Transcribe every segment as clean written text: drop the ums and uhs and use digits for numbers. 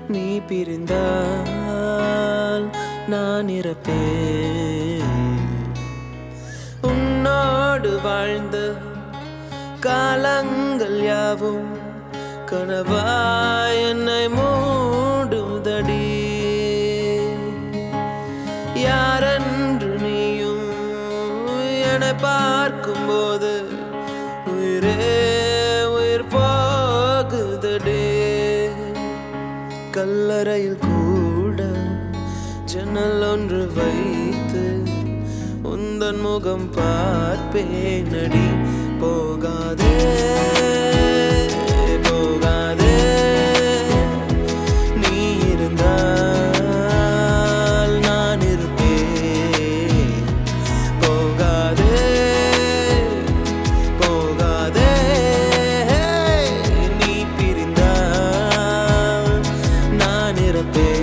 நீ பிரிந்தால் நான் இறப்பேன். உன்னோடு வாழ்ந்த காலங்கள் யாவும் கனவாய் என்னை மூடுதடி. யாரென்று நீயும் என்னை பார்க்கும்போது உயிரே உயிர் போகுதடி. கல்லறையில் கூட ஜன்னல் ஒன்று வைத்து உந்தன் முகம் பார்ப்பேனடி. போகாதே போகாதே, நீ இருந்தால் நான் இருப்பேன். போகாதே போகாதே, நீ பிரிந்தால் நான் இருப்பேன்.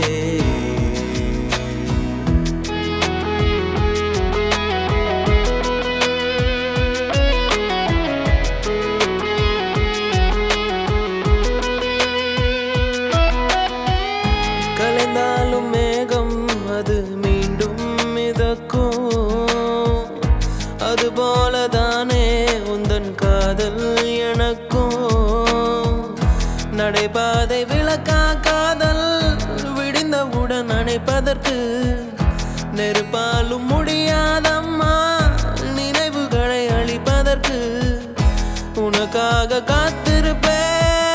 கலைந்தாலும் மேகம் அது மீண்டும் மிதக்கும். அதுபோலதானே உந்தன் காதல் எனக்கும். நடைபாதை விளக்கா காதல் விடிந்தவுடன் அணைப்பதற்கு நெருப்பாலும் முடியாதம்மா. நினைவுகளை அழிப்பதற்கு உனக்காக காத்திருப்பேன்.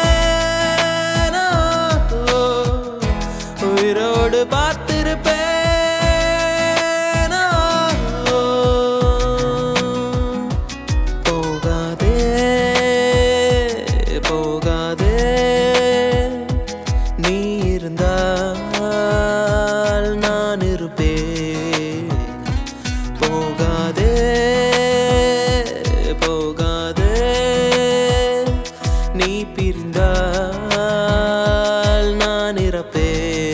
உயிரோடு பார்த்திருப்பேன். போகாதே போகாதே, நீ இருந்தால் நான் இருப்பேன். போகாதே போகாதே, நீ பிரிந்தால் நான் இறப்பேன்.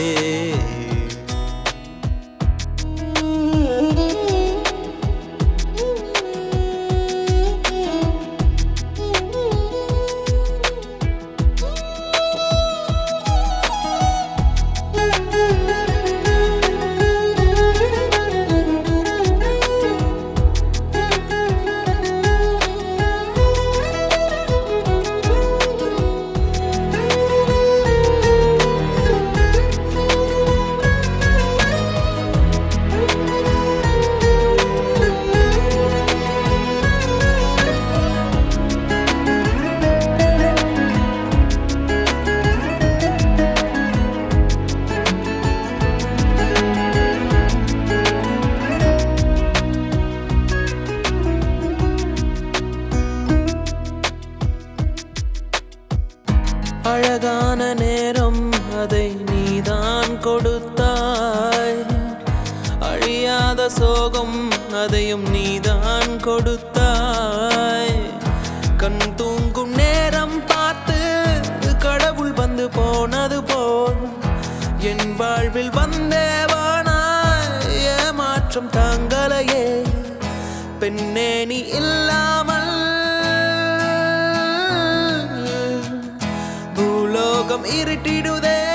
அழகான நேரம் அதை நீதான் கொடுத்தாய். அழியாத சோகம் அதையும் நீதான் கொடுத்தாய். கண் தூங்கும் நேரம் பார்த்து கடவுள் வந்து போனது போல் என் வாழ்வில் வந்தேவானாய். ஏமாற்றம் தாங்களையே பெண்ணே நீ இல்லாமல். பூலோகம் இருட்டிடுதே,